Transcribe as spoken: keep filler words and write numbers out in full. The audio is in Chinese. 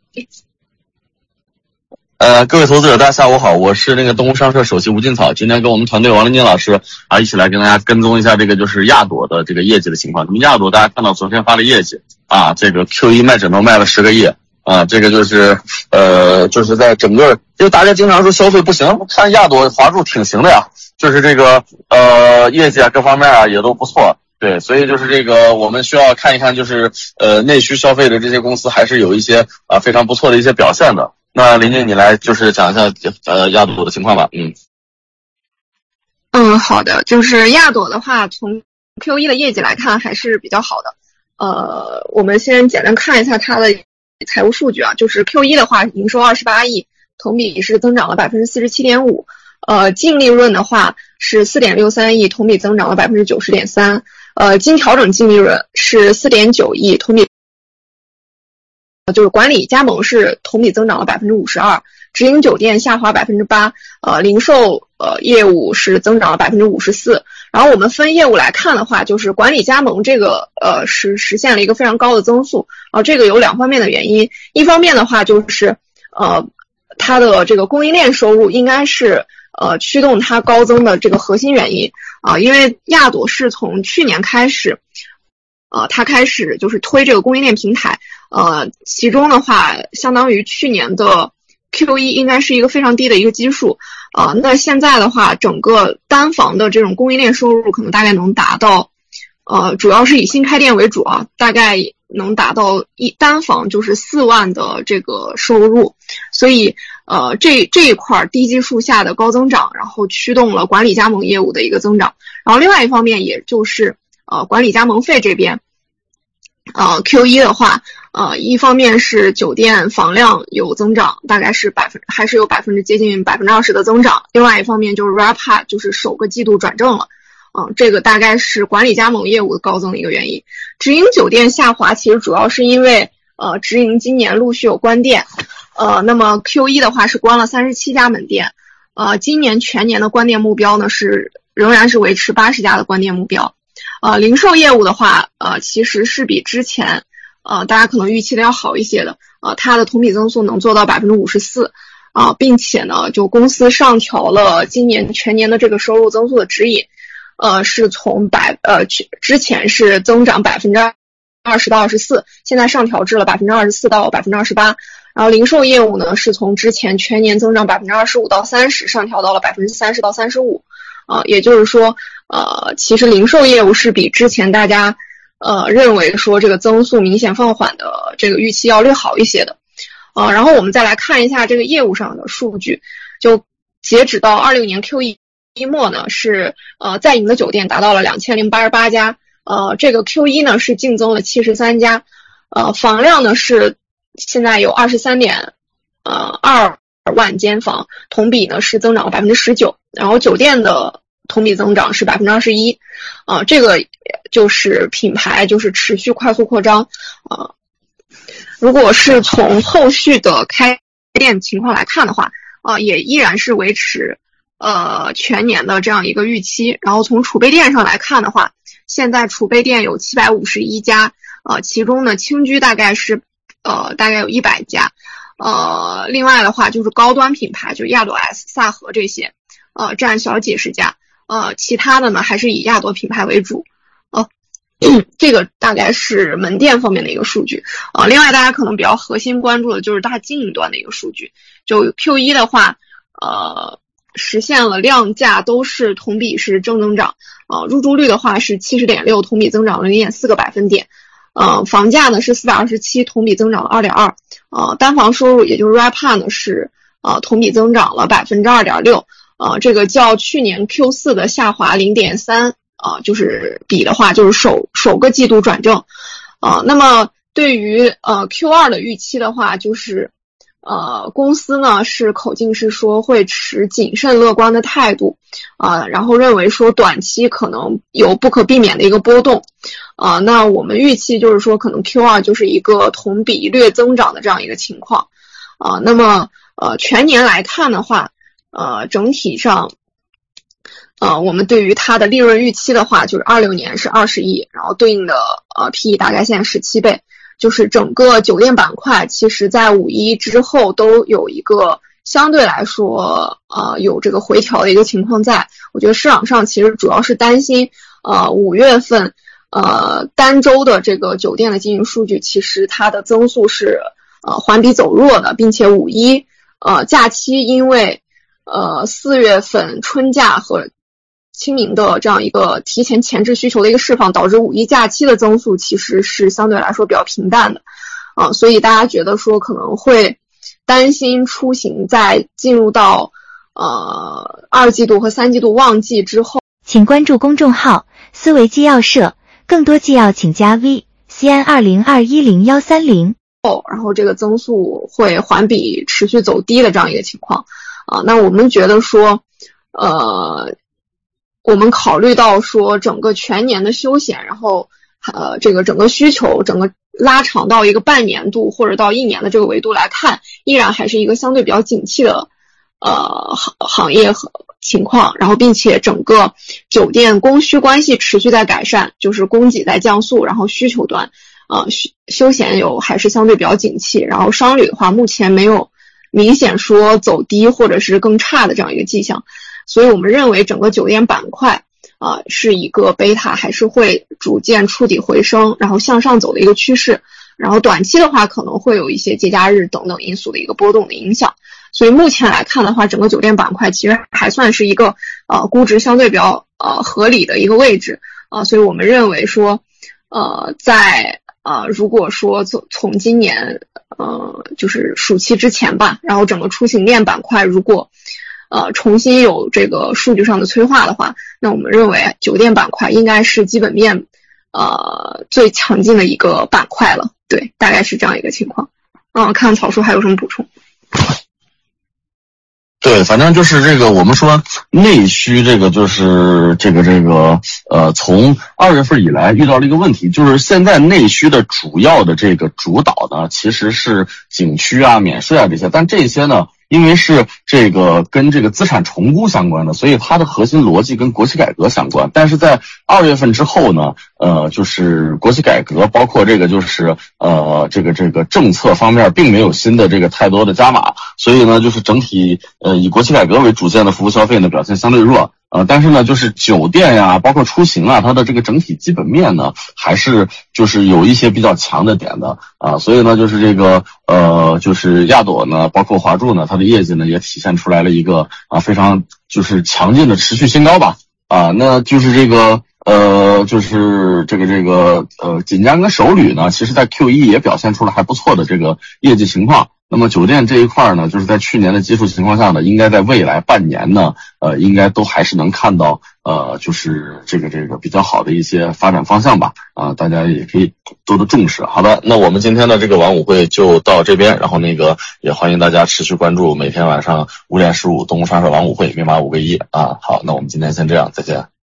呃，各位投资者，大家下午好，我是那个东吴商社首席吴金草，今天跟我们团队王林金老师啊一起来跟大家跟踪一下这个就是亚朵的这个业绩的情况。那么亚朵大家看到昨天发的业绩啊，这个 Q 一 卖枕头卖了十个亿啊，这个就是呃就是在整个，因为大家经常说消费不行，看亚朵华住挺行的呀，就是这个呃业绩啊各方面啊也都不错。对，所以就是这个我们需要看一看，就是呃内需消费的这些公司还是有一些啊非常不错的一些表现的。那林静你来就是讲一下呃亚朵的情况吧。嗯嗯，好的，就是亚朵的话，从 Q 一 的业绩来看还是比较好的。呃，我们先简单看一下它的财务数据啊，就是 Q 一 的话，营收二十八亿，同比是增长了 百分之四十七点五， 呃，净利润的话是 四点六三亿，同比增长了 百分之九十点三， 呃，经调整净利润是 四点九亿，同比就是管理加盟是同比增长了 百分之五十二， 直营酒店下滑 百分之八， 呃，零售呃业务是增长了 百分之五十四。然后我们分业务来看的话，就是管理加盟这个呃是实现了一个非常高的增速啊、呃，这个有两方面的原因，一方面的话就是呃它的这个供应链收入应该是呃驱动它高增的这个核心原因啊、呃，因为亚朵是从去年开始呃它开始就是推这个供应链平台。呃，其中的话，相当于去年的 Q 一 应该是一个非常低的一个基数，呃，那现在的话，整个单房的这种供应链收入可能大概能达到，呃，主要是以新开店为主啊，大概能达到一单房就是四万的这个收入，所以呃，这这一块低基数下的高增长，然后驱动了管理加盟业务的一个增长，然后另外一方面也就是呃管理加盟费这边。呃 Q 一 的话，呃，一方面是酒店房量有增长，大概是百分还是有百分之接近百分之二十的增长。另外一方面就是 RevPAR 就是首个季度转正了，嗯、呃，这个大概是管理加盟业务的高增的一个原因。直营酒店下滑其实主要是因为呃直营今年陆续有关店，呃，那么 Q 一 的话是关了三十七家门店，呃，今年全年的关店目标呢是仍然是维持八十家的关店目标。呃，零售业务的话，呃，其实是比之前，呃，大家可能预期的要好一些的，呃，它的同比增速能做到 百分之五十四， 啊，并且呢，就公司上调了今年全年的这个收入增速的指引，呃，是从百呃之前是增长 百分之二十 到二十四， 现在上调至了 百分之二十四 到 百分之二十八， 然后零售业务呢是从之前全年增长 百分之二十五 到三十， 上调到了 百分之三十 到三十五，啊，也就是说，呃，其实零售业务是比之前大家呃认为说这个增速明显放缓的这个预期要略好一些的，呃，然后我们再来看一下这个业务上的数据，就截止到二六年 Q 一 末呢是呃在营的酒店达到了两千零八十八家，呃，这个 Q 一 呢是净增了七十三家，呃，房量呢是现在有二十三点呃二万间房，同比呢是增长了 百分之十九， 然后酒店的同比增长是 百分之二十一， 啊，这个就是品牌就是持续快速扩张，啊，如果是从后续的开店情况来看的话，啊，也依然是维持呃全年的这样一个预期。然后从储备店上来看的话，现在储备店有七百五十一家，呃，其中呢轻居大概是呃大概有一百家，呃，另外的话就是高端品牌，就是亚朵 S、萨和这些，呃，占小几十家。呃，其他的呢还是以亚朵品牌为主，呃，这个大概是门店方面的一个数据。呃，另外大家可能比较核心关注的就是它经营端的一个数据。就 Q 一 的话，呃，实现了量价都是同比是正增长，呃，入住率的话是 七十点六， 同比增长了 零点四个百分点。呃，房价呢是四百二十七，同比增长了 二点二， 呃，单房收入也就是 RevPAR 呢是呃同比增长了 百分之二点六。呃，这个较去年 Q 四 的下滑 零点三， 呃，就是比的话，就是首首个季度转正。呃，那么对于呃 Q 二 的预期的话，就是呃公司呢是口径是说会持谨慎乐观的态度，呃，然后认为说短期可能有不可避免的一个波动。呃，那我们预期就是说可能 Q 二 就是一个同比略增长的这样一个情况。呃，那么呃全年来看的话，呃，整体上，呃，我们对于它的利润预期的话，就是二六年是二十亿，然后对应的呃 P E 大概现在十七倍， 就是整个酒店板块其实在五一之后都有一个相对来说呃有这个回调的一个情况在。我觉得市场上其实主要是担心呃五月份呃单周的这个酒店的经营数据其实它的增速是呃环比走弱的，并且五一呃假期因为呃四月份春假和清明的这样一个提前前置需求的一个释放，导致五一假期的增速其实是相对来说比较平淡的啊、呃，所以大家觉得说可能会担心出行在进入到呃二季度和三季度旺季之后。 请关注公众号思维纪要社，更多纪要请加 V C N 二零二一零一三零。 然后这个增速会环比持续走低的这样一个情况啊，那我们觉得说呃我们考虑到说整个全年的休闲，然后呃这个整个需求整个拉长到一个半年度或者到一年的这个维度来看，依然还是一个相对比较景气的呃行行业和情况，然后并且整个酒店供需关系持续在改善，就是供给在降速，然后需求端呃休闲有还是相对比较景气，然后商旅的话目前没有明显说走低或者是更差的这样一个迹象，所以我们认为整个酒店板块啊、呃、是一个贝塔还是会逐渐触底回升，然后向上走的一个趋势，然后短期的话可能会有一些节假日等等因素的一个波动的影响。所以目前来看的话，整个酒店板块其实还算是一个呃估值相对比较呃合理的一个位置啊、呃，所以我们认为说呃在呃如果说从从今年呃就是暑期之前吧，然后整个出行链板块如果呃重新有这个数据上的催化的话，那我们认为酒店板块应该是基本面呃最强劲的一个板块了。对，大概是这样一个情况。嗯，看草叔还有什么补充？ 对，反正就是这个，我们说内需这个就是这个这个呃，从二月份以来遇到了一个问题，就是现在内需的主要的这个主导呢，其实是景区啊、免税啊这些，但这些呢，因为是这个跟这个资产重估相关的，所以它的核心逻辑跟国企改革相关。但是在二月份之后呢，呃，就是国企改革，包括这个就是呃这个这个政策方面并没有新的这个太多的加码，所以呢，就是整体呃以国企改革为主线的服务消费呢表现相对弱。呃，但是呢，就是酒店呀，包括出行啊，它的这个整体基本面呢，还是就是有一些比较强的点的啊，所以呢，就是这个呃，就是亚朵呢，包括华住呢，它的业绩呢也体现出来了一个啊非常就是强劲的持续新高吧啊，那就是这个呃，就是这个这个呃，锦江跟首旅呢，其实在 Q 一 也表现出了还不错的这个业绩情况。那么酒店这一块呢，就是在去年的基数情况下呢，应该在未来半年呢，呃，应该都还是能看到呃，就是这个这个比较好的一些发展方向吧。啊、呃，大家也可以多多重视。好的，那我们今天的这个晚舞会就到这边，然后那个也欢迎大家持续关注每天晚上五点十五东吴商社晚舞会，密码五个一啊。好，那我们今天先这样，再见。